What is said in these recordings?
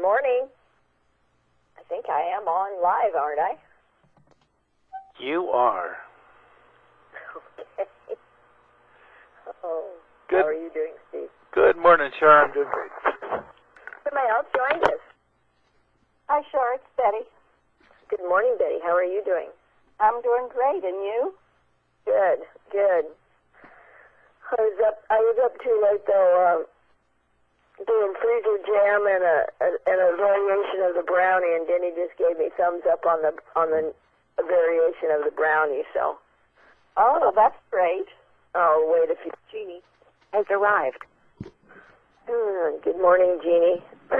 morning. I think I am on live, aren't I? You are. Okay. Oh, Good. how are you doing, Steve? Good morning, Char. I'm doing great. Somebody else joined us. Hi, Shar, it's Betty. Good morning, Betty. How are you doing? I'm doing great, and you? Good, good. I was up too late though, doing freezer jam and a variation of the brownie, and Denny just gave me thumbs up on the variation of the brownie. So, Oh, that's great. oh wait a few. Jeannie has arrived. Good morning, Jeannie.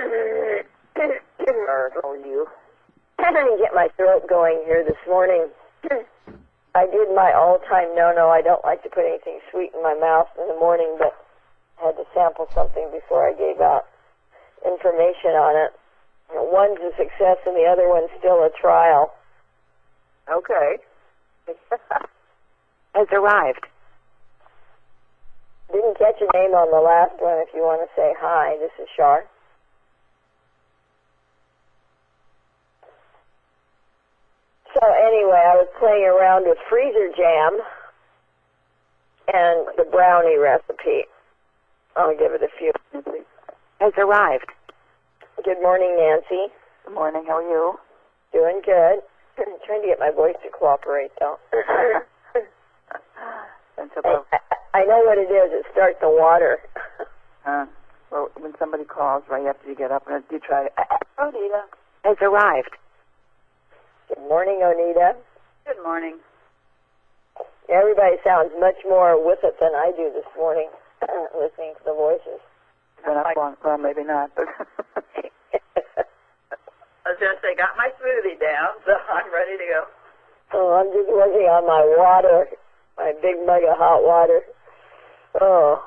How are you? I didn't get my throat going here this morning. I did my all-time no-no. I don't like to put anything sweet in my mouth in the morning, but I had to sample something before I gave out information on it. One's a success and the other one's still a trial. Okay. Has arrived. Didn't catch a name on the last one. If you want to say hi, this is Char. So anyway, I was playing around with freezer jam and the brownie recipe. I'll give it a few. Has arrived. Good morning, Nancy. Good morning. How are you? Doing good. Trying to get my voice to cooperate, though. That's about. I know what it is. It starts the water. Well, when somebody calls right after you get up, and you try. Onita has arrived. Good morning, Onita. Good morning. Everybody sounds much more with it than I do this morning, listening to the voices. Well, maybe not. But I was just say, got my smoothie down, so I'm ready to go. Oh, I'm just working on my water, my big mug of hot water. Oh,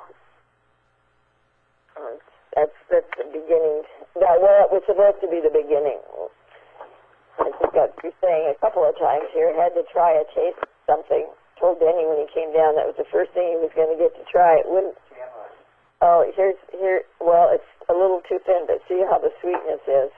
that's the beginning. Well, it was supposed to be the beginning. I think I've been saying a couple of times here, had to try a taste something. Told Denny when he came down that was the first thing he was going to get to try. It wouldn't. Oh, well, it's a little too thin, but see how the sweetness is.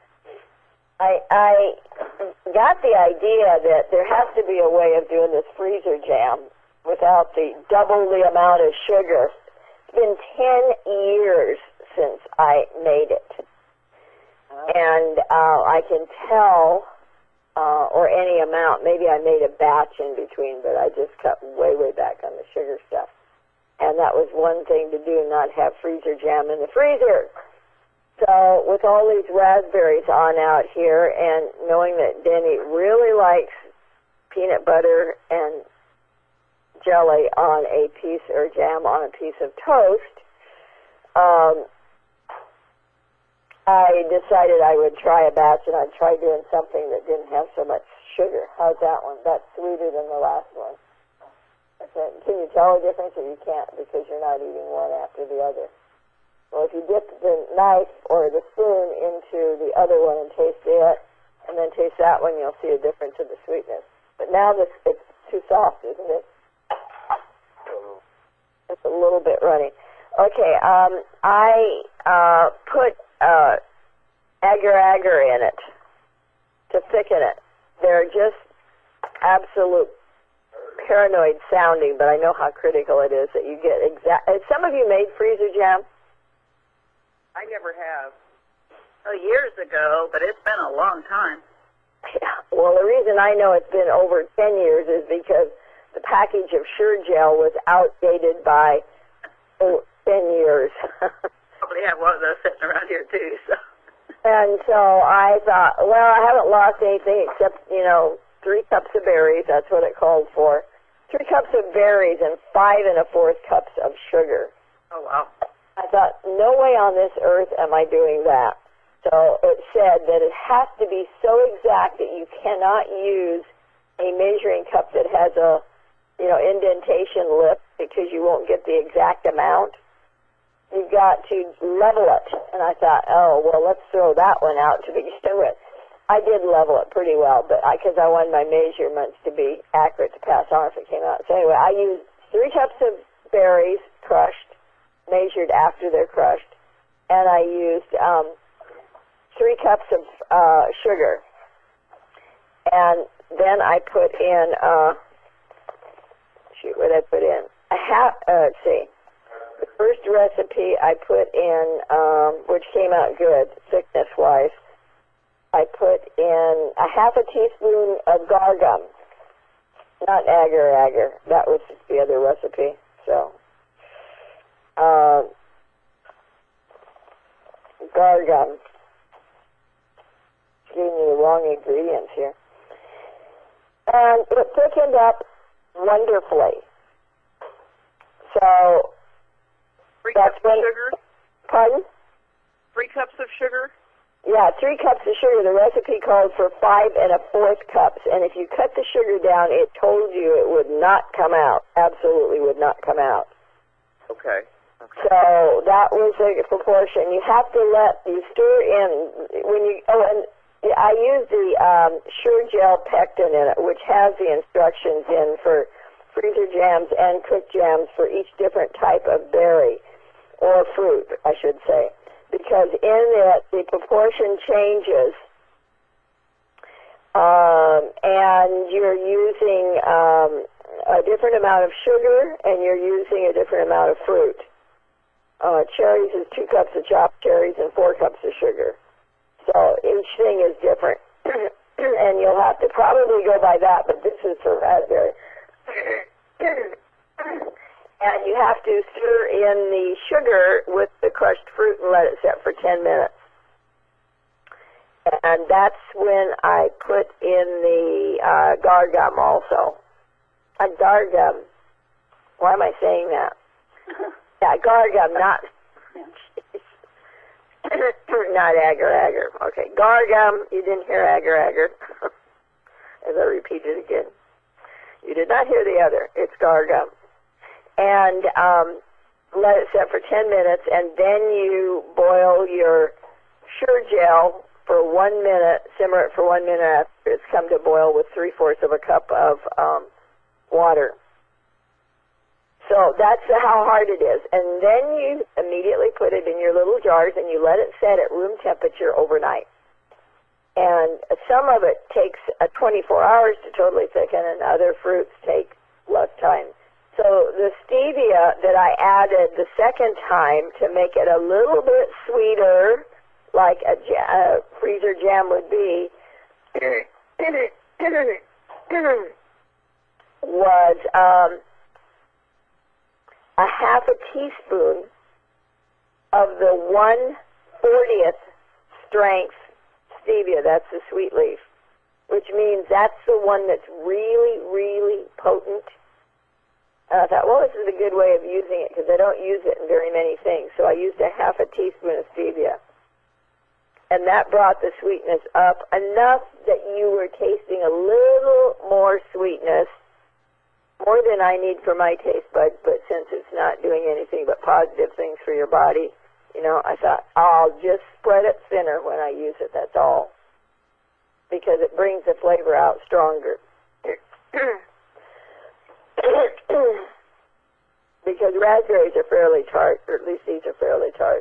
I got the idea that there has to be a way of doing this freezer jam without double the amount of sugar. It's been 10 years since I made it. And I can tell, or any amount, maybe I made a batch in between, but I just cut way, way back on the sugar stuff. And that was one thing to do, not have freezer jam in the freezer. So with all these raspberries on out here, and knowing that Denny really likes peanut butter and jelly on a piece, or jam on a piece of toast, I decided I would try a batch, and I'd try doing something that didn't have so much sugar. How's that one? That's sweeter than the last one. I said, can you tell the difference, or you can't because you're not eating one after the other? Well, if you dip the knife or the spoon into the other one and taste it, and then taste that one, you'll see a difference in the sweetness. But now it's too soft, isn't it? It's a little bit runny. Okay, I put agar-agar in it to thicken it. They're just absolute paranoid sounding, but I know how critical it is that you get some of you made freezer jam? I never have. Oh, years ago, but it's been a long time. Yeah. Well, the reason I know it's been over 10 years is because the package of Sure Gel was outdated by 10 years. Probably have one of those sitting around here, too. So. And so I thought, well, I haven't lost anything except, 3 cups of berries. That's what it called for. 3 cups of berries and 5 1/4 cups of sugar. Oh, wow. I thought, no way on this earth am I doing that. So it said that it has to be so exact that you cannot use a measuring cup that has a, indentation lip because you won't get the exact amount. You've got to level it. And I thought, oh, well, let's throw that one out to begin with. I did level it pretty well, but because I wanted my measurements to be accurate to pass on if it came out. So anyway, I used 3 cups of berries crushed, measured after they're crushed, and I used 3 3 cups of sugar. And then I put in, what did I put in? Let's see. The first recipe I put in, which came out good, thickness-wise, I put in a half a teaspoon of gargum. Not agar-agar. That was the other recipe. So, gargum. Giving you the wrong ingredients here. And it thickened up wonderfully. So, 3 cups of sugar? Pardon? 3 cups of sugar? Yeah, 3 cups of sugar. The recipe called for 5 1/4 cups. And if you cut the sugar down, it told you it would not come out. Absolutely would not come out. Okay. So that was a proportion. You have to you stir in when you, and I use the Sure Gel Pectin in it, which has the instructions in for freezer jams and cooked jams for each different type of berry or fruit, I should say. Because in it, the proportion changes, and you're using a different amount of sugar, and you're using a different amount of fruit. Cherries is 2 cups of chopped cherries and 4 cups of sugar. So each thing is different, and you'll have to probably go by that, but this is for raspberry. And you have to stir in the sugar with the crushed fruit and let it set for 10 minutes. And that's when I put in the gargum also. Gargum. Why am I saying that? Yeah, gargum, not not agar-agar. Okay, gargum. You didn't hear agar-agar. As I repeat it again. You did not hear the other. It's gargum. And let it set for 10 minutes, and then you boil your Sure Gel for 1 minute, simmer it for 1 minute after it's come to boil with 3/4 of a cup of water. So that's how hard it is. And then you immediately put it in your little jars, and you let it set at room temperature overnight. And some of it takes 24 hours to totally thicken, and other fruits take less time. So the stevia that I added the second time to make it a little bit sweeter, like a freezer jam would be, was a half a teaspoon of the 1/40th strength stevia. That's the sweet leaf, which means that's the one that's really, really potent. And I thought, well, this is a good way of using it because I don't use it in very many things. So I used a half a teaspoon of stevia. And that brought the sweetness up enough that you were tasting a little more sweetness, more than I need for my taste bud, but since it's not doing anything but positive things for your body, you know, I thought, I'll just spread it thinner when I use it, that's all. Because it brings the flavor out stronger. Because raspberries are fairly tart, or at least these are fairly tart.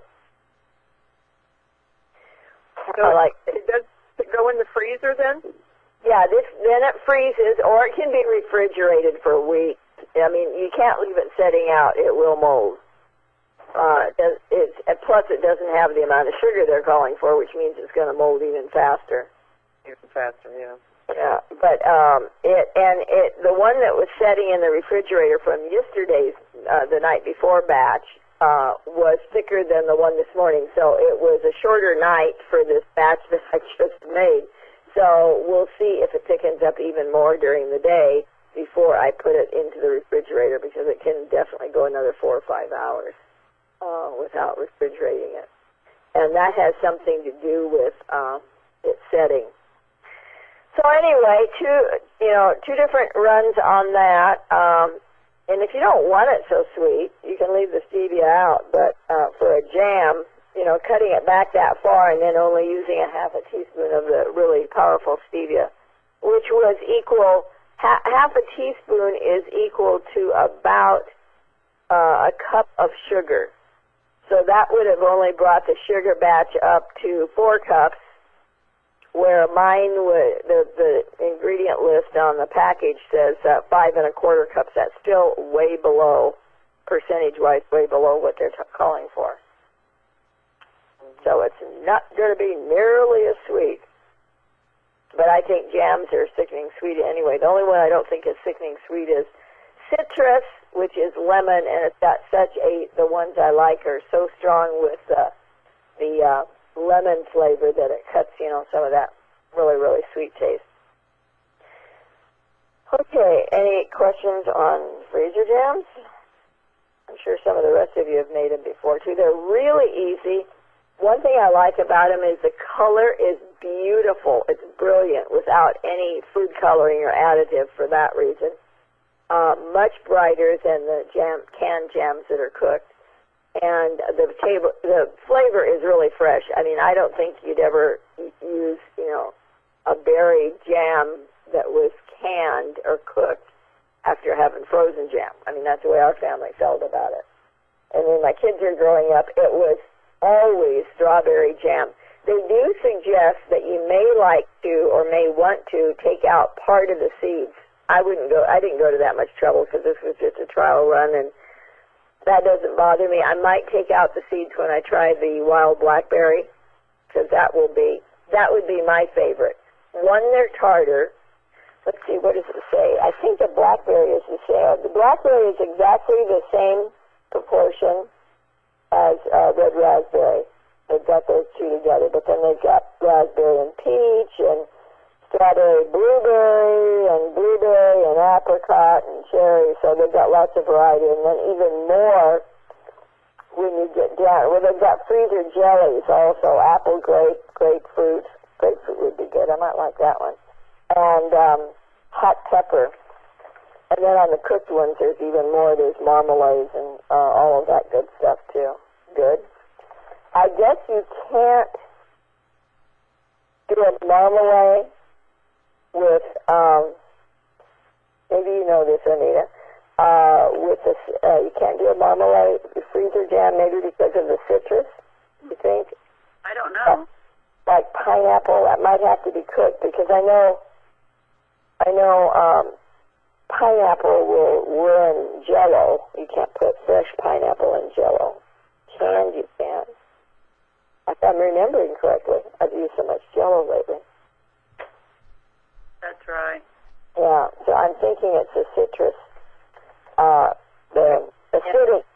So does it go in the freezer then? Yeah, then it freezes, or it can be refrigerated for a week. I mean, you can't leave it setting out; it will mold. Plus, it doesn't have the amount of sugar they're calling for, which means it's going to mold even faster. Even faster, yeah. Yeah, but the one that was setting in the refrigerator from yesterday's, the night before batch, was thicker than the one this morning. So it was a shorter night for this batch that I just made. So we'll see if it thickens up even more during the day before I put it into the refrigerator, because it can definitely go another 4 or 5 hours without refrigerating it. And that has something to do with its setting. So anyway, two different runs on that. And if you don't want it so sweet, you can leave the stevia out. But for a jam, cutting it back that far and then only using a half a teaspoon of the really powerful stevia, which was equal, half a teaspoon is equal to about a cup of sugar. So that would have only brought the sugar batch up to 4 cups, where mine would, the ingredient list on the package says 5 1/4 cups. That's still way below, percentage-wise, way below what they're calling for. So it's not going to be nearly as sweet. But I think jams are sickening sweet anyway. The only one I don't think is sickening sweet is citrus, which is lemon, and it's got the ones I like are so strong with the lemon flavor that it cuts, some of that really, really sweet taste. Okay, any questions on freezer jams? I'm sure some of the rest of you have made them before, too. They're really easy. One thing I like about them is the color is beautiful. It's brilliant without any food coloring or additive for that reason. Much brighter than the canned jams that are cooked. And the flavor is really fresh. I mean, I don't think you'd ever use, a berry jam that was canned or cooked after having frozen jam. I mean, that's the way our family felt about it. And when my kids were growing up, it was always strawberry jam. They do suggest that you may like to or may want to take out part of the seeds. I didn't go to that much trouble because this was just a trial run, and that doesn't bother me. I might take out the seeds when I try the wild blackberry, because that would be my favorite. One, they're tartar. Let's see, what does it say? I think the blackberry is the same. The blackberry is exactly the same proportion as red raspberry. They've got those two together, but then they've got raspberry and peach and strawberry blueberry and apricot and cherry, so they've got lots of variety. And then even more when you get down, they've got freezer jellies also, apple, grapefruit. Grapefruit would be good. I might like that one. And hot pepper. And then on the cooked ones, there's even more. There's marmalades and all of that good stuff, too. Good. I guess you can't do a marmalade with, maybe you know this, Anita, you can't do a marmalade freezer jam, maybe because of the citrus, you think? I don't know. Like pineapple, that might have to be cooked, because I know pineapple will ruin Jell-O. You can't put fresh pineapple in Jell-O. Canned you can. If I'm remembering correctly, I've used so much Jell-O lately. That's right. Yeah, so I'm thinking it's the citrus, the acidic,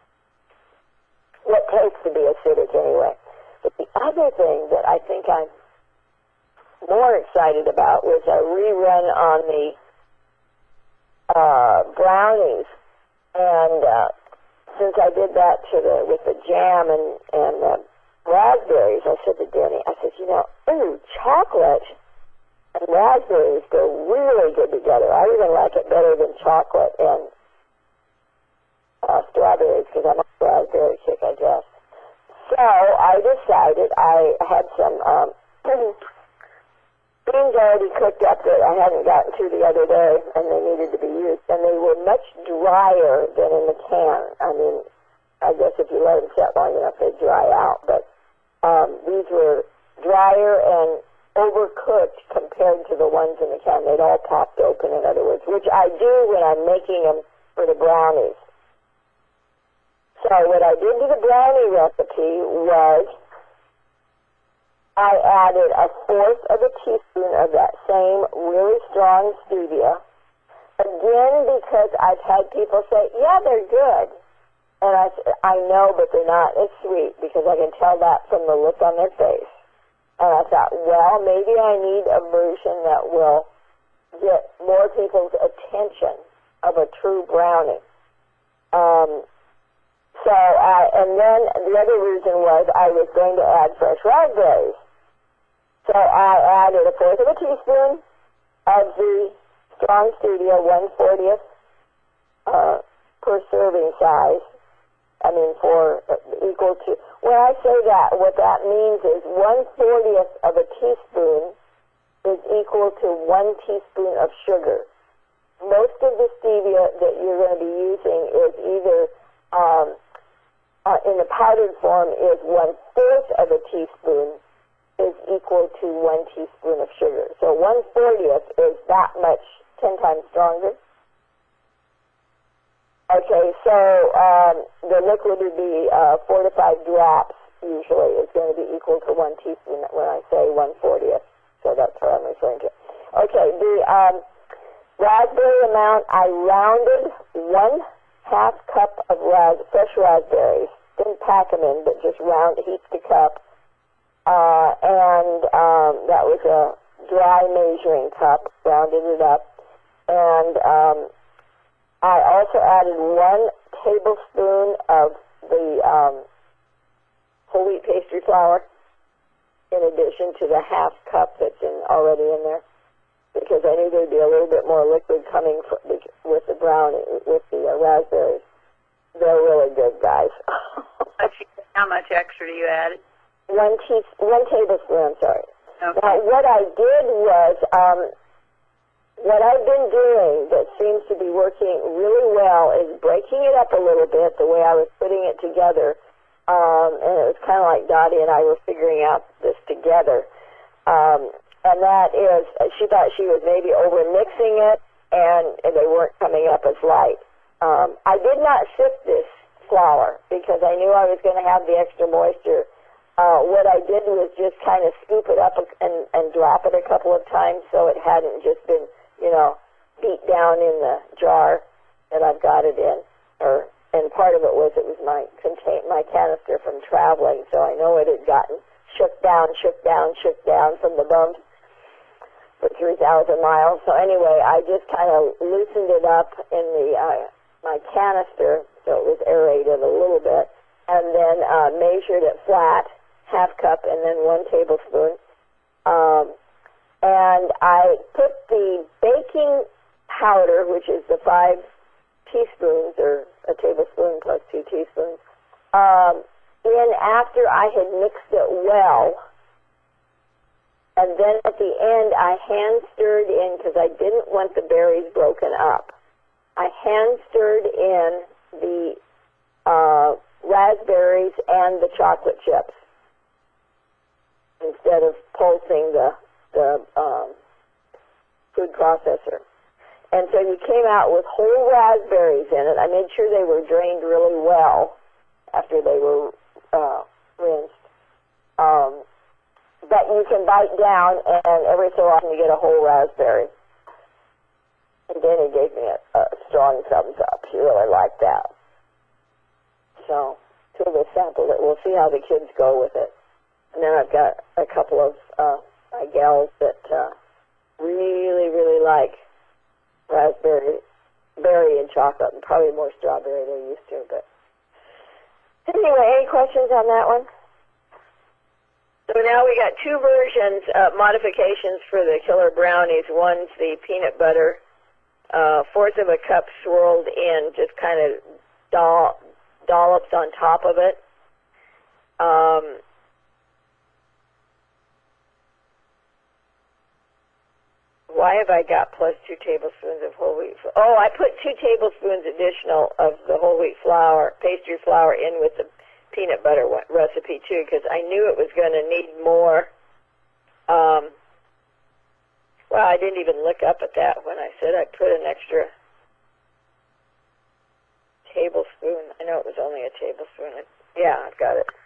what tastes to be acidic anyway. But the other thing that I think I'm more excited about was a rerun on the brownies. And since I did that with the jam and the raspberries, I said to Denny, chocolate and raspberries go really good together. I even like it better than chocolate and strawberries, because I'm a raspberry chick, I guess. So I decided I had some beans already cooked up that I hadn't gotten to the other day, and they needed to be used. And they were much drier than in the can. I mean, I guess if you let them set long enough, they dry out. But these were drier and overcooked compared to the ones in the can. They'd all popped open, in other words, which I do when I'm making them for the brownies. So what I did to the brownie recipe was I added 1/4 of a teaspoon of that same really strong stevia. Again, because I've had people say, yeah, they're good. And I know, but they're not as sweet, because I can tell that from the look on their face. And I thought, well, maybe I need a version that will get more people's attention of a true brownie. And then the other reason was I was going to add fresh raspberries. So I added 1/4 of a teaspoon of the strong stevia, 1/40 per serving size. I mean, for equal to, when I say that, what that means is 1/40 of a teaspoon is equal to 1 teaspoon of sugar. Most of the stevia that you're going to be using is either, in the powdered form, is 1/4 of a teaspoon is equal equal to 1 teaspoon of sugar. So 1/40 is that much, 10 times stronger. Okay, so the liquid would be 4 to 5 drops usually. It's going to be equal to 1 teaspoon when I say 1/40. So that's what I'm referring to. Okay, the raspberry amount, I rounded 1/2 cup of fresh raspberries. Didn't pack them in, but just heaped the cup. And that was a dry measuring cup, rounded it up. And I also added 1 tablespoon of the whole wheat pastry flour in addition to the 1/2 cup that's already in there, because I knew there'd be a little bit more liquid coming with the brownie, with the raspberries. They're really good, guys. How much extra do you add? 1 tablespoon, I'm sorry. Okay. Now, what I did was, what I've been doing that seems to be working really well is breaking it up a little bit, the way I was putting it together. And it was kind of like Dottie and I were figuring out this together. And that is, she thought she was maybe over-mixing it, and they weren't coming up as light. I did not sift this flour because I knew I was going to have the extra moisture. What I did was just kind of scoop it up and drop it a couple of times so it hadn't just been, beat down in the jar that I've got it in. And part of it was my canister from traveling, so I know it had gotten shook down from the bumps for 3,000 miles. So anyway, I just kind of loosened it up in my canister so it was aerated a little bit, and then measured it flat, 1/2 cup, and then 1 tablespoon. And I put the baking powder, which is the 5 teaspoons, or a tablespoon plus 2 teaspoons, in after I had mixed it well. And then at the end, I hand stirred in, because I didn't want the berries broken up. I hand stirred in the raspberries and the chocolate chips instead of pulsing the food processor. And so you came out with whole raspberries in it. I made sure they were drained really well after they were rinsed. But you can bite down, and every so often you get a whole raspberry. And Danny gave me a strong thumbs up. She really liked that. So, till they sampled it, we'll see how the kids go with it. And then I've got a couple of my gals that really, really like raspberry, berry, and chocolate, and probably more strawberry they're used to. But anyway, any questions on that one? So now we got 2 versions, modifications for the killer brownies. One's the peanut butter, 1/4 of a cup swirled in, just kind of dollops on top of it. Why have I got plus 2 tablespoons of whole wheat flour? Oh, I put 2 tablespoons additional of the whole wheat flour, pastry flour, in with the peanut butter recipe too, because I knew it was going to need more. Well, I didn't even look up at that when I said I put an extra tablespoon. I know it was only a tablespoon. Yeah, I've got it.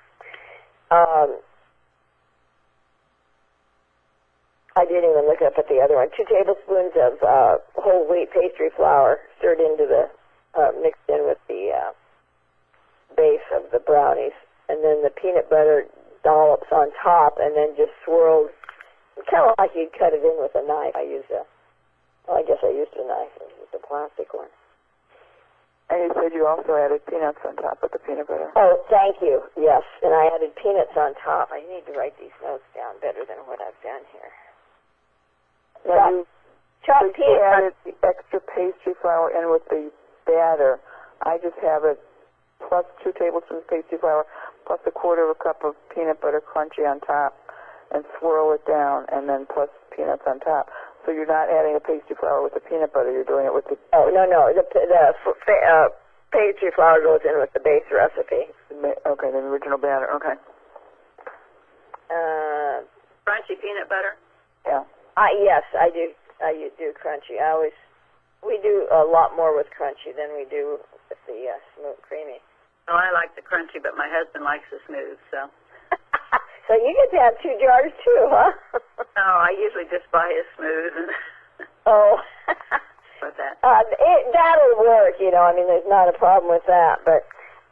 I didn't even look up at the other one. 2 tablespoons of whole wheat pastry flour stirred into mixed in with the base of the brownies, and then the peanut butter dollops on top, and then just swirled, kind of like you'd cut it in with a knife. I guess I used a knife. It was a plastic one. And you said you also added peanuts on top of the peanut butter. Oh, thank you. Yes, and I added peanuts on top. I need to write these notes down better than what I've done here. Now you chopped peanuts. Added the extra pastry flour in with the batter. I just have it plus 2 tablespoons pastry flour plus 1/4 of a cup of peanut butter crunchy on top, and swirl it down, and then plus peanuts on top. So you're not adding a pastry flour with the peanut butter. You're doing it with the... Oh, no. The pastry flour goes in with the base recipe. Okay, the original batter. Okay. Crunchy crunchy peanut butter? Yeah. Yes, I do. I do crunchy. We do a lot more with crunchy than we do with the smooth creamy. Oh, I like the crunchy, but my husband likes the smooth, so. So you get to have 2 jars too, huh? No, I usually just buy his smooth and Oh. with that. That'll work, you know. I mean, there's not a problem with that. But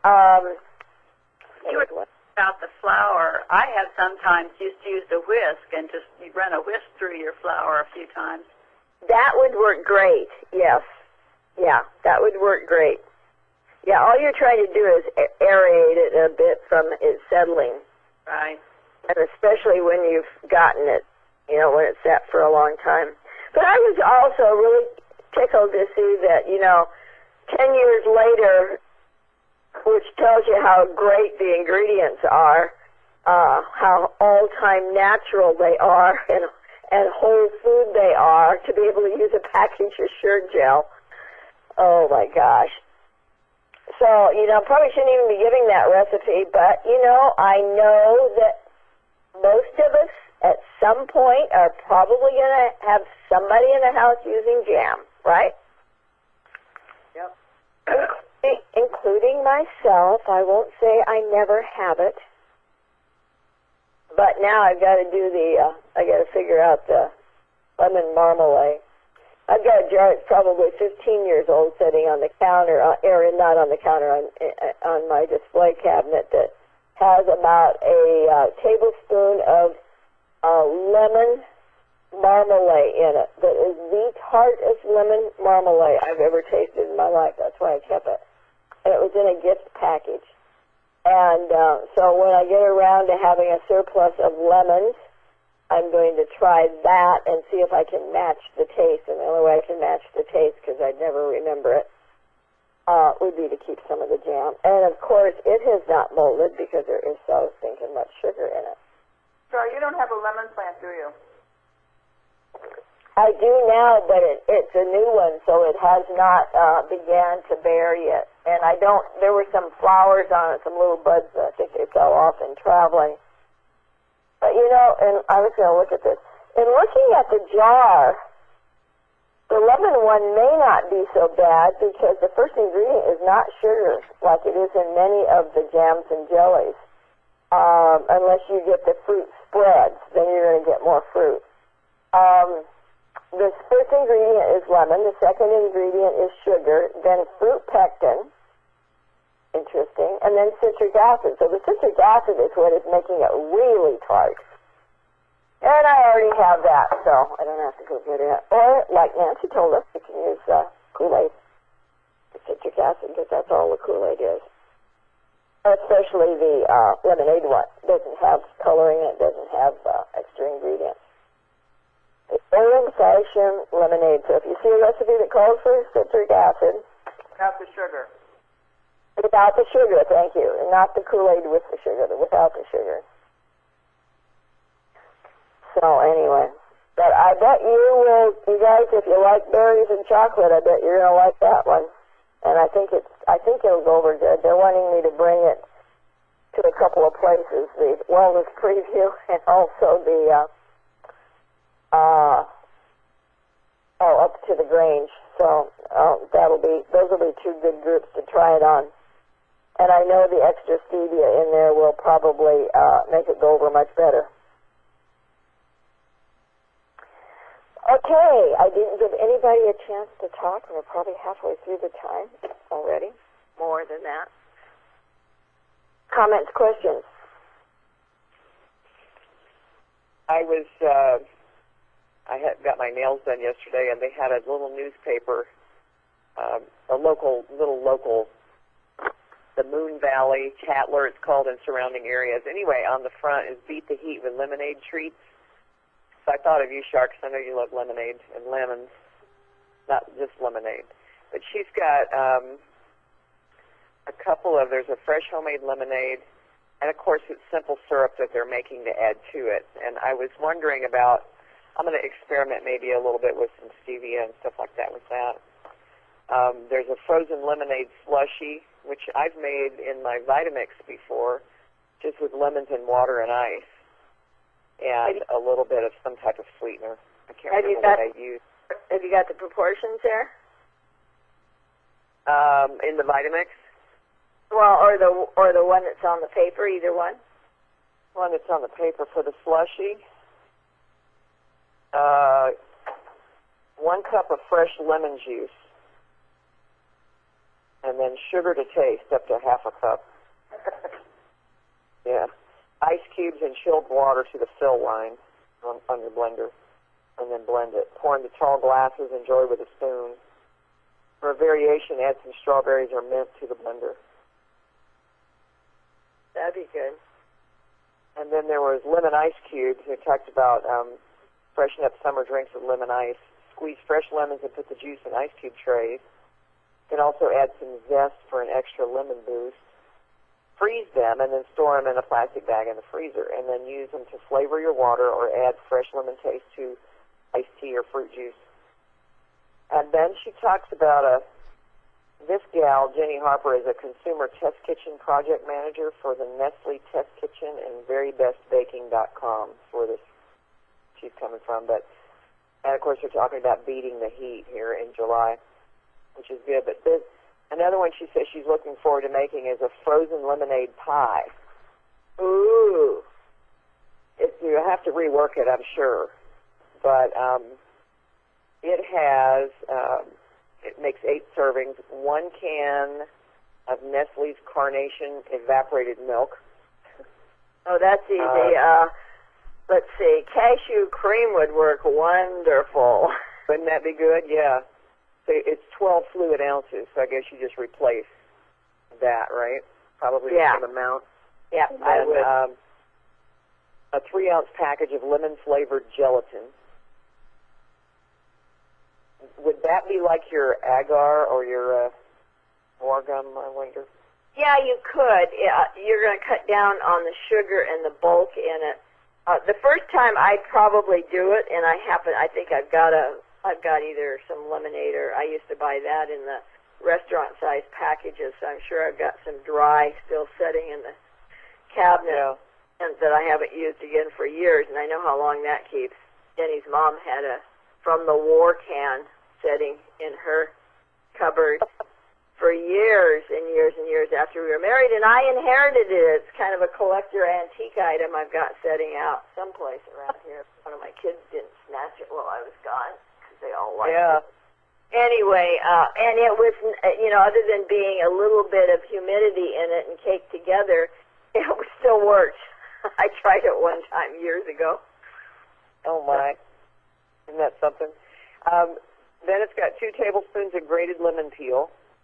You were about the flour. I have sometimes just used a whisk and just you run a whisk through your flour a few times. that would work great. Yes. Yeah, that would work great. Yeah, all you're trying to do is aerate it a bit from it settling. Right. And especially when you've gotten it, you know, when it's sat for a long time. But I was also really tickled to see that, you know, 10 years later, which tells you how great the ingredients are, how all-time natural they are, and whole food they are, to be able to use a package of sugar gel. Oh, my gosh. So, you know, probably shouldn't even be giving that recipe, but, you know, I know that most of us at some point are probably going to have somebody in the house using jam, right? Yep. Including myself. I won't say I never have it. But now I've got to do I got to figure out the lemon marmalade. I've got a jar that's probably 15 years old sitting on the counter, or not on the counter, on my display cabinet that has about a tablespoon of lemon marmalade in it. That is the tartest lemon marmalade I've ever tasted in my life. That's why I kept it. And it was in a gift package. And so when I get around to having a surplus of lemons, I'm going to try that and see if I can match the taste. And the only way I can match the taste, because I'd never remember it, would be to keep some of the jam. And, of course, it has not molded because there is so stinking much sugar in it. Sorry, you don't have a lemon plant, do you? I do now, but it's a new one, so it has not began to bear yet. And there were some flowers on it, some little buds that I think they fell off in traveling. But, you know, and I was going to look at this. In looking at the jar, the lemon one may not be so bad because the first ingredient is not sugar like it is in many of the jams and jellies. Unless you get the fruit spreads, then you're going to get more fruit. The first ingredient is lemon. The second ingredient is sugar. Then fruit pectin. Interesting. And then citric acid. So the citric acid is what is making it really tart. And I already have that, so I don't have to go get it. Or, like Nancy told us, you can use Kool-Aid, the citric acid, because that's all the Kool-Aid is. Especially the lemonade one. It doesn't have coloring. It doesn't have extra ingredients. It's old-fashioned lemonade. So if you see a recipe that calls for citric acid, Without the sugar. without the sugar, thank you. And not the Kool-Aid with the sugar, but without the sugar. So anyway, but I bet you guys, if you like berries and chocolate, I bet you're going to like that one. And I think it'll go over good. They're wanting me to bring it to a couple of places, the wellness preview and also the, up to the Grange. So those will be 2 good groups to try it on. And I know the extra stevia in there will probably make it go over much better. Okay, I didn't give anybody a chance to talk. We're probably halfway through the time already, more than that. Comments, questions? I had got my nails done yesterday, and they had a little newspaper, a local, the Moon Valley, Chatler, it's called, in surrounding areas. Anyway, on the front is Beat the Heat with Lemonade Treats. So I thought of you, Shark, 'cause I know you love lemonade and lemons, not just lemonade. But she's got there's a fresh homemade lemonade, and of course it's simple syrup that they're making to add to it. And I was wondering about, I'm going to experiment maybe a little bit with some stevia and stuff like that with that. There's a frozen lemonade slushy, which I've made in my Vitamix before, just with lemons and water and ice. and a little bit of some type of sweetener. I can't Have you remember what I used. Have you got the proportions there? In the Vitamix? Well, or the one that's on the paper, either one. One that's on the paper for the slushy. 1 cup of fresh lemon juice. And then sugar to taste, up to half a cup. Yeah. Ice cubes and chilled water to the fill line on your blender. And then blend it. Pour into tall glasses, enjoy with a spoon. For a variation, add some strawberries or mint to the blender. That'd be good. And then there was lemon ice cubes. They talked about freshen up summer drinks with lemon ice. Squeeze fresh lemons and put the juice in ice cube trays. You can also add some zest for an extra lemon boost. Freeze them and then store them in a plastic bag in the freezer. And then use them to flavor your water or add fresh lemon taste to iced tea or fruit juice. And then she talks about this gal, Jenny Harper, is a consumer test kitchen project manager for the Nestle Test Kitchen and verybestbaking.com. That's where she's coming from. And of course, we're talking about beating the heat here in July, which is good. But another one she says she's looking forward to making is a frozen lemonade pie. Ooh. You have to rework it, I'm sure. But it has, it makes 8 servings, 1 can of Nestle's Carnation evaporated milk. Oh, that's easy. Let's see, cashew cream would work wonderful. Wouldn't that be good? Yeah. So it's 12 fluid ounces, so I guess you just replace that, right? Probably the same amount. Yeah, I would. A 3-ounce package of lemon-flavored gelatin. Would that be like your agar or your orgum, I wonder? Yeah, you could. You're going to cut down on the sugar and the bulk in it. The first time I'd probably do it, and I think I've got either some lemonade or I used to buy that in the restaurant-sized packages, so I'm sure I've got some dry still sitting in the cabinet and that I haven't used again for years, and I know how long that keeps. Jenny's mom had a from the war can sitting in her cupboard for years and years and years after we were married, and I inherited it. It's kind of a collector antique item I've got setting out someplace around here. One of my kids didn't snatch it while I was gone because they all liked it. Anyway, and it was, other than being a little bit of humidity in it and caked together, it still worked. I tried it one time years ago. Oh, my. Isn't that something? Then it's got 2 tablespoons of grated lemon peel,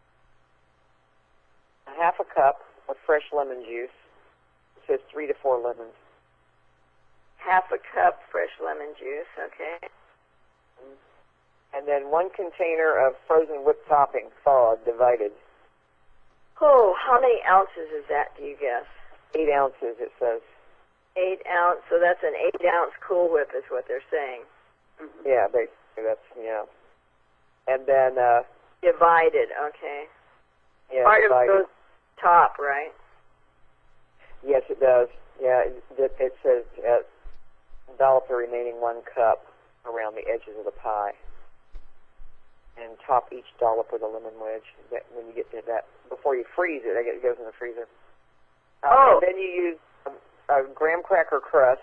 a half a cup of fresh lemon juice. It says 3 to 4 lemons. Half a cup fresh lemon juice, okay. And then 1 container of frozen whipped topping, thawed, divided. Oh, how many ounces is that, do you guess? 8 ounces, it says. 8 ounce, so that's an 8-ounce Cool Whip is what they're saying. Mm-hmm. Yeah, basically, that's. And then... divided, okay. Yeah, part divided. of goes top, right? Yes, it does. Yeah, it says dollop the remaining 1 cup around the edges of the pie. And top each dollop with a lemon wedge. When you get to that, before you freeze it, it goes in the freezer. And then you use a graham cracker crust.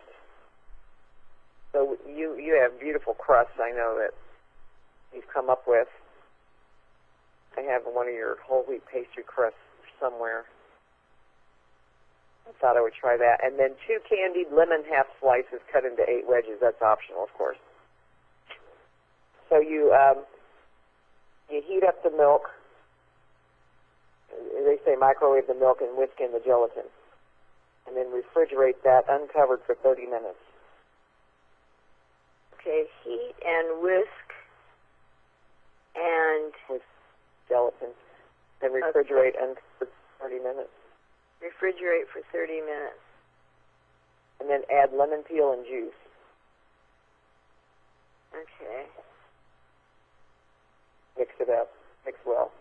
So you have beautiful crusts, I know, that you've come up with. I have one of your whole wheat pastry crusts somewhere. I thought I would try that. And then 2 candied lemon half slices cut into 8 wedges. That's optional, of course. So you heat up the milk. They say microwave the milk and whisk in the gelatin. And then refrigerate that uncovered for 30 minutes. Okay, heat and whisk and... with gelatin. Then refrigerate uncovered for 30 minutes. Refrigerate for 30 minutes. And then add lemon peel and juice. Okay. Mix it up. Mix well.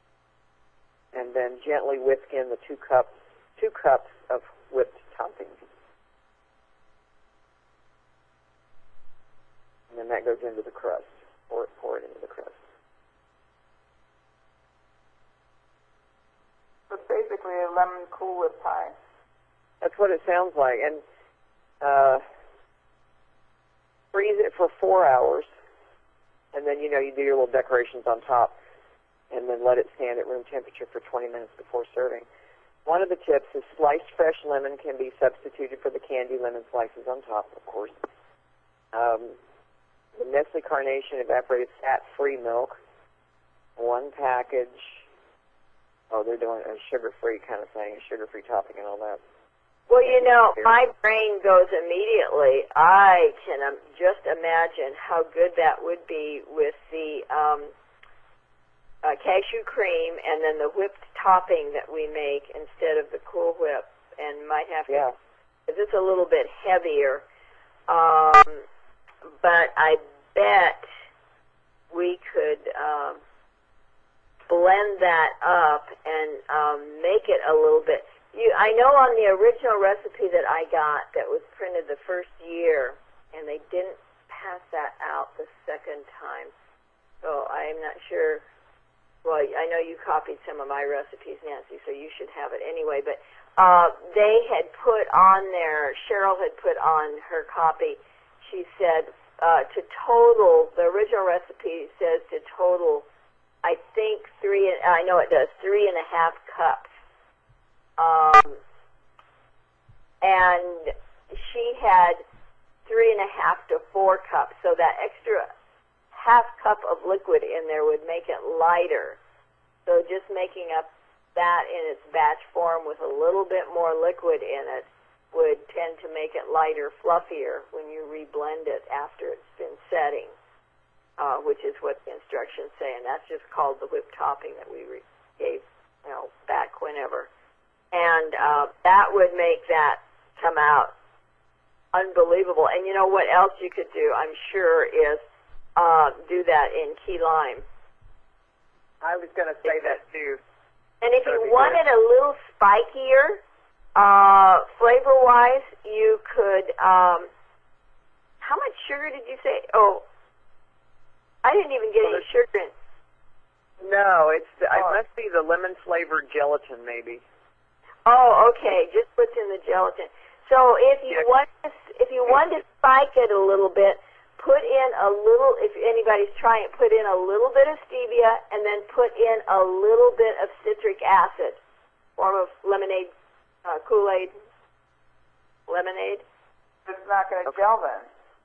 And then gently whisk in the 2 cups of whipped topping. that goes into the crust. Pour it into the crust. So it's basically a lemon Cool Whip pie. That's what it sounds like. And freeze it for 4 hours. And then, you do your little decorations on top. And then let it stand at room temperature for 20 minutes before serving. One of the tips is sliced fresh lemon can be substituted for the candy lemon slices on top, of course. The Nestle Carnation evaporated fat-free milk, 1 package. Oh, they're doing a sugar-free kind of thing, a sugar-free topping and all that. Well, my brain goes immediately. I can just imagine how good that would be with the cashew cream and then the whipped topping that we make instead of the Cool Whip, and might have to, because it's a little bit heavier. But I bet we could blend that up and make it a little bit. I know on the original recipe that I got that was printed the first year, and they didn't pass that out the second time. So I'm not sure. Well, I know you copied some of my recipes, Nancy, so you should have it anyway. But they had put on there, Cheryl had put on her copy, she said to total, the original recipe says to total, I think I know it does, 3.5 cups. And she had 3.5 to 4 cups, so that extra half cup of liquid in there would make it lighter. So just making up that in its batch form with a little bit more liquid in it would tend to make it lighter, fluffier when you reblend it after it's been setting, which is what the instructions say, and that's just called the whipped topping that we gave, back whenever. And that would make that come out unbelievable. And you know what else you could do, I'm sure, is do that in key lime. I was going to say that too. And if you want it a little spikier, flavor-wise, you could, how much sugar did you say? Oh, I didn't even get any sugar in. No, it must be the lemon-flavored gelatin, maybe. Oh, okay, just what's in the gelatin. So if you want to spike it a little bit, put in a little, if anybody's trying it, put in a little bit of stevia and then put in a little bit of citric acid, form of lemonade, Kool-Aid, lemonade. It's not going to gel then.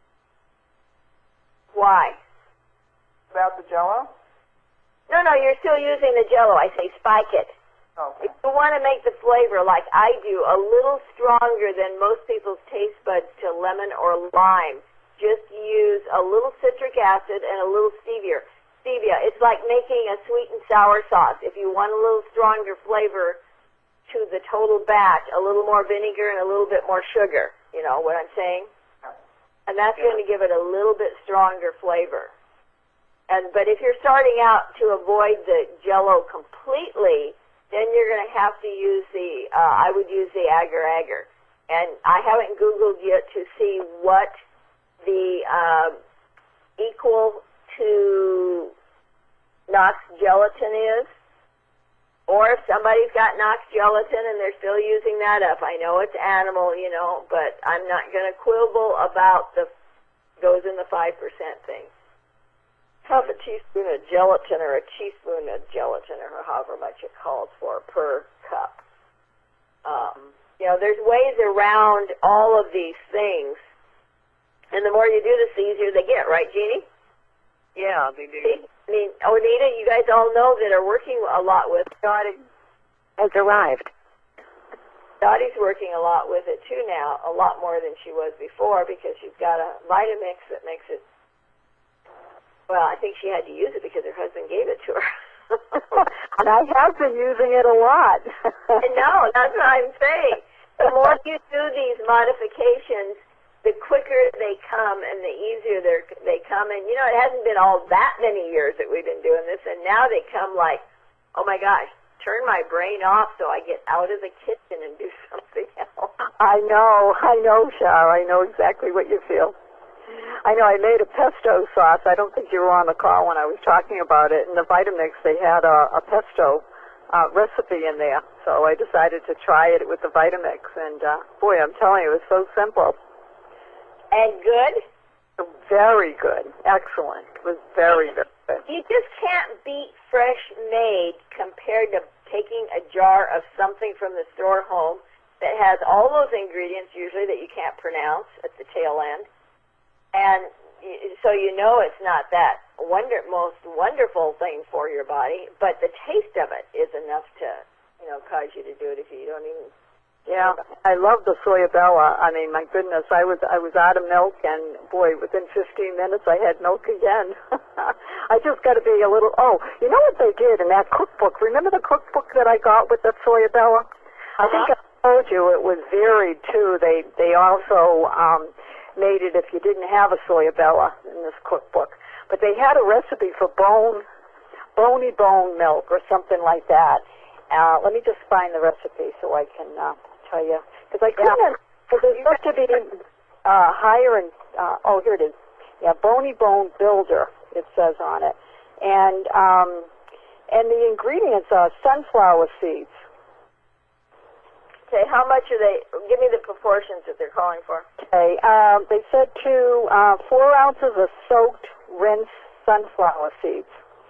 Why? About the Jell-O? No, you're still using the Jell-O. I say spike it. Okay. If you want to make the flavor like I do, a little stronger than most people's taste buds to lemon or lime, just use a little citric acid and a little stevia. It's like making a sweet and sour sauce. If you want a little stronger flavor to the total batch, a little more vinegar and a little bit more sugar. You know what I'm saying? And that's going to give it a little bit stronger flavor. But if you're starting out to avoid the Jell-O completely, then you're going to have to use I would use the agar-agar. And I haven't Googled yet to see what the equal to Knox gelatin is, or if somebody's got Knox gelatin and they're still using that up. I know it's animal, but I'm not going to quibble about goes in the 5% thing. Half a teaspoon of gelatin or a teaspoon of gelatin or however much it calls for per cup. There's ways around all of these things. And the more you do this, the easier they get, right, Jeannie? Yeah, they do. See? I mean, Onita, you guys all know that are working a lot with Dottie. Has arrived. Dottie's working a lot with it, too, now, a lot more than she was before, because she's got a Vitamix that makes it, well, I think she had to use it because her husband gave it to her. And I have been using it a lot. I know, that's what I'm saying. The more you do these modifications, the quicker they come and the easier they come. And, it hasn't been all that many years that we've been doing this, and now they come like, oh, my gosh, turn my brain off so I get out of the kitchen and do something else. I know, Char. I know exactly what you feel. I know I made a pesto sauce. I don't think you were on the call when I was talking about it. In the Vitamix, they had a pesto recipe in there. So I decided to try it with the Vitamix. And, boy, I'm telling you, it was so simple. And good? Very good. Excellent. It was very, very good. You just can't beat fresh made compared to taking a jar of something from the store home that has all those ingredients usually that you can't pronounce at the tail end. And so you know it's not that most wonderful thing for your body, but the taste of it is enough to, cause you to do it if you don't even. Yeah, I love the Soyabella. I mean, my goodness, I was out of milk, and boy, within 15 minutes I had milk again. I just got to be a little. Oh, you know what they did in that cookbook? Remember the cookbook that I got with that Soyabella? I think I told you it was varied too. They also made it if you didn't have a Soyabella in this cookbook, but they had a recipe for bony bone milk or something like that. Let me just find the recipe so I can tell you. Because I couldn't, because it's supposed to be higher in, here it is. Yeah, Bony Bone Builder, it says on it. And the ingredients are sunflower seeds. Okay, how much are they? Give me the proportions that they're calling for. Okay, they said 4 ounces of soaked, rinsed sunflower seeds.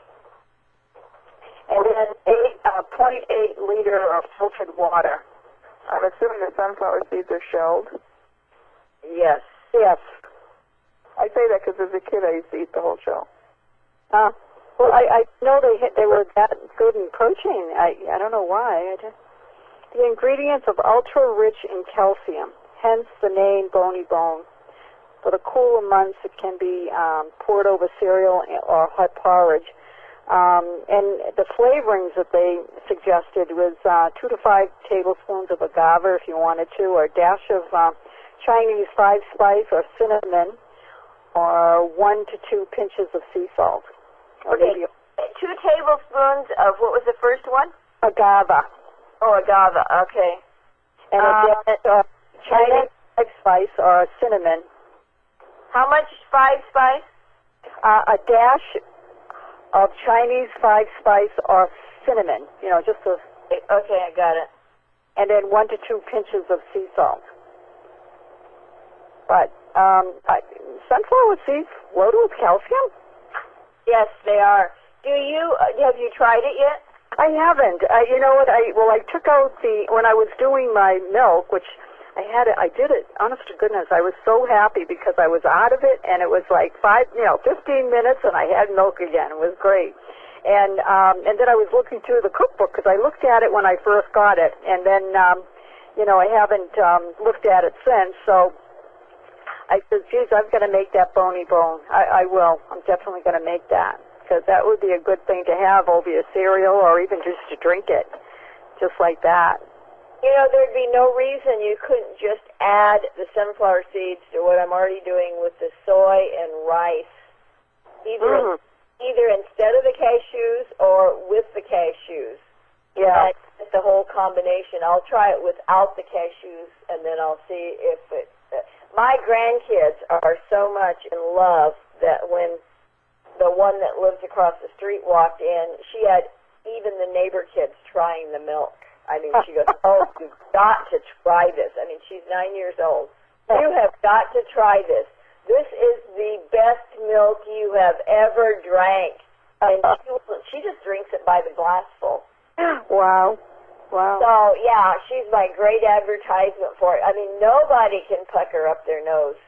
And then 0.8 liter of filtered water. I'm assuming the sunflower seeds are shelled. Yes. Yes. I say that because as a kid I used to eat the whole shell. Well, I know they were that good in protein. I don't know why. The ingredients of ultra-rich in calcium, hence the name Bony Bone. For the cooler months, it can be poured over cereal or hot porridge. And the flavorings that they suggested was 2 to 5 tablespoons of agave if you wanted to, or a dash of Chinese 5-spice or cinnamon, or 1 to 2 pinches of sea salt. Okay, 2 tablespoons of, what was the first one? Agave. Oh, agave, okay. And a dash of Chinese 5-spice or cinnamon. How much 5-spice? A dash of Chinese 5-spice or cinnamon, just a... Okay, I got it. And then 1 to 2 pinches of sea salt. But sunflower seeds loaded with calcium? Yes, they are. Have you tried it yet? I haven't. You know what? I took out when I was doing my milk, which I did it, honest to goodness. I was so happy because I was out of it, and it was like 15 minutes, and I had milk again. It was great. And then I was looking through the cookbook because I looked at it when I first got it, and then, I haven't looked at it since. So I said, geez, I'm going to make that Bony Bone. I will. I'm definitely going to make that because that would be a good thing to have over your cereal or even just to drink it, just like that. There'd be no reason you couldn't just add the sunflower seeds to what I'm already doing with the soy and rice. Either instead of the cashews or with the cashews. Yeah. And the whole combination. I'll try it without the cashews, and then I'll see if it... my grandkids are so much in love that when the one that lives across the street walked in, she had even the neighbor kids trying the milk. I mean, she goes, oh, you've got to try this. I mean, she's 9 years old. You have got to try this. This is the best milk you have ever drank. And she just drinks it by the glassful. Wow. So, yeah, she's my great advertisement for it. I mean, nobody can pucker up their nose.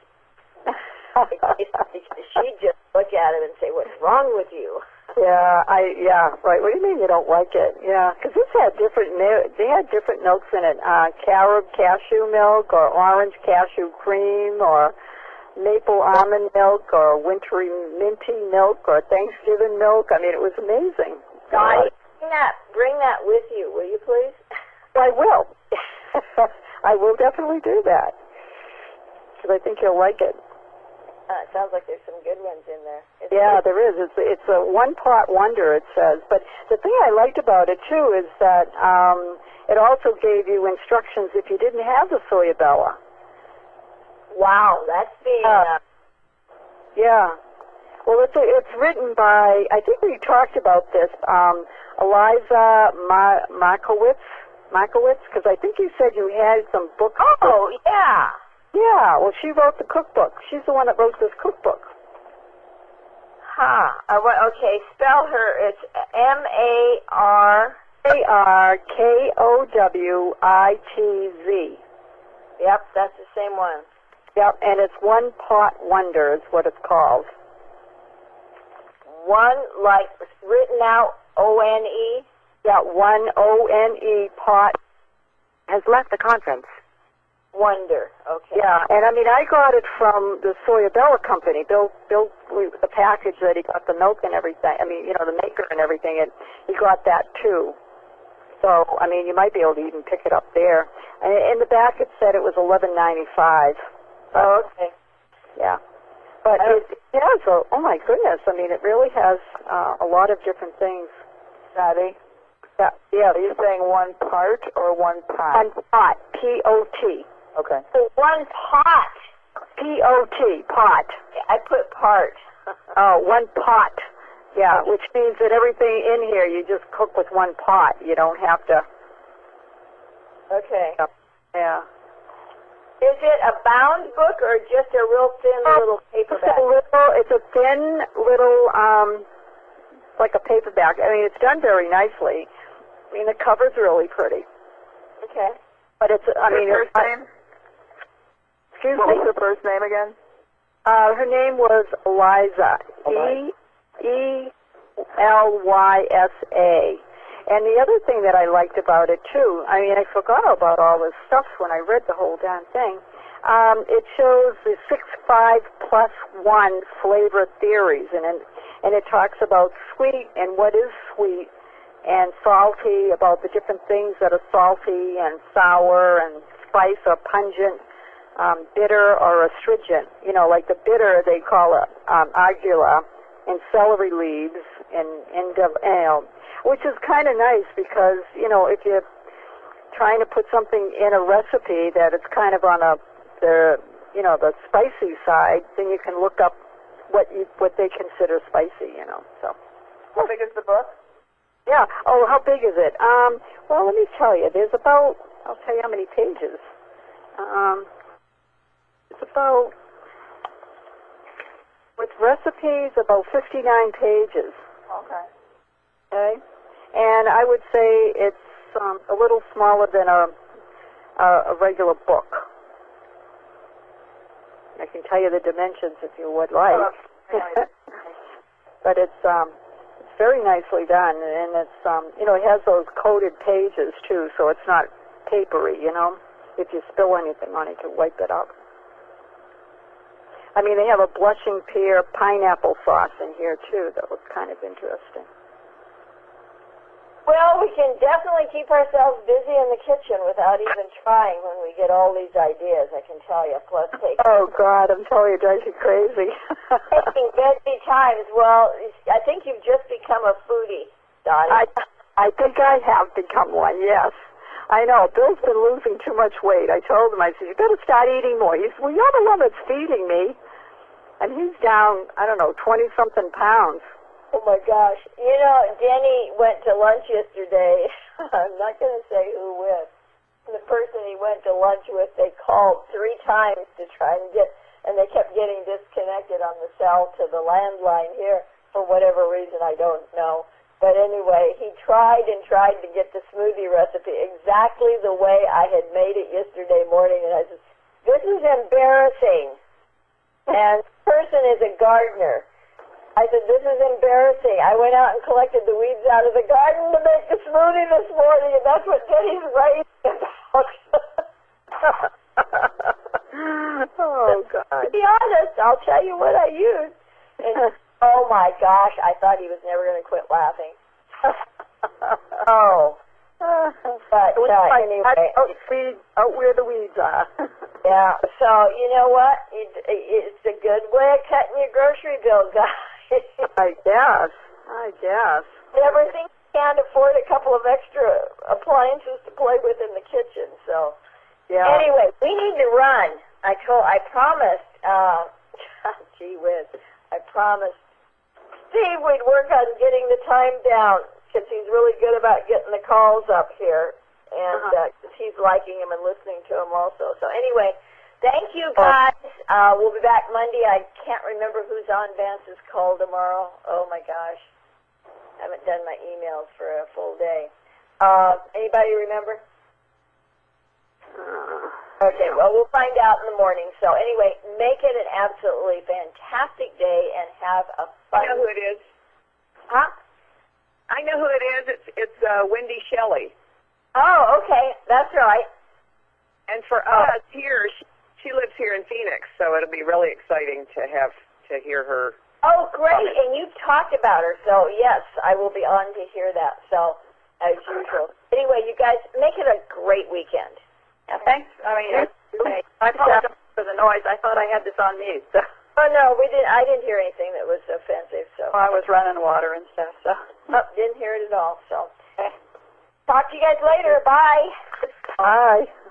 She'd just look at him and say, what's wrong with you? Yeah, right. What do you mean you don't like it? Yeah, because they had different milks in it. Carob cashew milk or orange cashew cream or maple almond milk or wintry minty milk or Thanksgiving milk. I mean, it was amazing. Dottie, bring that with you, will you please? I will. I will definitely do that because I think you'll like it. It sounds like there's some good ones in there. There is. It's a one-pot wonder, it says. But the thing I liked about it, too, is that it also gave you instructions if you didn't have the Soyabella. Wow, that's being Yeah. Well, it's written by, I think we talked about this, Eliza Markowitz, because I think you said you had some books. Oh, yeah. Yeah, well, she wrote the cookbook. She's the one that wrote this cookbook. Huh. Okay, spell her. It's Markowitz. Yep, that's the same one. Yep, and it's One Pot Wonder is what it's called. One, like, written out, O-N-E? Yeah, ONE pot. Has left the conference. Wonder, okay. Yeah, and I mean, I got it from the Soyabella company. Bill, the package that he got the milk and everything. I mean, you know, the maker and everything, and he got that too. So, I mean, you might be able to even pick it up there. And in the back, it said it was $11.95. Oh, okay. Yeah. But it has oh my goodness, I mean, it really has a lot of different things. Patty? Yeah. Are you saying one part or one pot? One pot, P-O-T. Okay. So one pot. P-O-T, pot. I put part. Oh, one pot. Yeah, which means that everything in here you just cook with one pot. You don't have to. Okay. Yeah. Is it a bound book or just a real thin little paperback? It's a thin little, like a paperback. I mean, it's done very nicely. I mean, the cover's really pretty. Okay. But it's, I mean, Her first name? Excuse What me? was her first name again? Her name was Eliza. E-L-Y-S-A. And the other thing that I liked about it, too, I mean, I forgot about all this stuff when I read the whole damn thing. It shows the 6-5+1 flavor theories, and it talks about sweet and what is sweet, and salty, about the different things that are salty and sour and spice or pungent, bitter or astringent. You know, like the bitter, they call it argula, and celery leaves, and which is kind of nice because, you know, if you're trying to put something in a recipe that it's kind of on the spicy side, then you can look up what they consider spicy, you know. So. How big is the book? Yeah. Oh, how big is it? Well, let me tell you. There's about, I'll tell you how many pages. It's about, with recipes, about 59 pages. Okay. Okay. And I would say it's a little smaller than a regular book. I can tell you the dimensions if you would like. But it's very nicely done, and it's it has those coated pages too, so it's not papery. You know, if you spill anything on it, you wipe it up. I mean, they have a blushing pear pineapple sauce in here too. That looks kind of interesting. Well, we can definitely keep ourselves busy in the kitchen without even trying when we get all these ideas, I can tell you. Plus taking... Oh, God, I'm telling you, it drives you crazy. taking busy times. Well, I think you've just become a foodie, Dottie. I think I have become one, yes. I know. Bill's been losing too much weight. I told him, I said, you better start eating more. He said, well, you're the one that's feeding me. And he's down, I don't know, 20-something pounds. Oh, my gosh. You know, Denny went to lunch yesterday. I'm not going to say who with. The person he went to lunch with, they called 3 times to try and and they kept getting disconnected on the cell to the landline here for whatever reason, I don't know. But anyway, he tried and tried to get the smoothie recipe exactly the way I had made it yesterday morning, and I said, this is embarrassing. And the person is a gardener. I said, this is embarrassing. I went out and collected the weeds out of the garden to make the smoothie this morning, and that's what Denny's writing about. Oh, God. To be honest, I'll tell you what I used. And, oh, my gosh, I thought he was never going to quit laughing. Oh. But anyway. Out where the weeds are. Yeah, so you know what? It's a good way of cutting your grocery bill, guys. I guess. Everything you can't afford a couple of extra appliances to play with in the kitchen. So yeah. Anyway, we need to run. I promised Gee whiz. I promised Steve we'd work on getting the time down because he's really good about getting the calls up here. And he's liking him and listening to him also. So anyway, thank you guys. We'll be back Monday. I can't remember who's on Vance's call tomorrow. Oh my gosh. I haven't done my emails for a full day. Anybody remember? Okay, well, we'll find out in the morning. So anyway, make it an absolutely fantastic day and have a fun... I know who it is. Huh? I know who it is. It's Wendy Shelley. Oh, okay. That's right. And for us here, she lives here in Phoenix, so it'll be really exciting to hear her. Oh, great. And you talked about her, so yes, I will be on to hear that. So, as usual. Anyway, you guys, make it a great weekend. Yeah, thanks. I mean, I apologize for the noise. I thought I had this on mute. So. Oh, no, I didn't hear anything that was offensive, so. I was running water and stuff, so. Oh, didn't hear it at all, so. Okay. Talk to you guys later. Bye. Bye.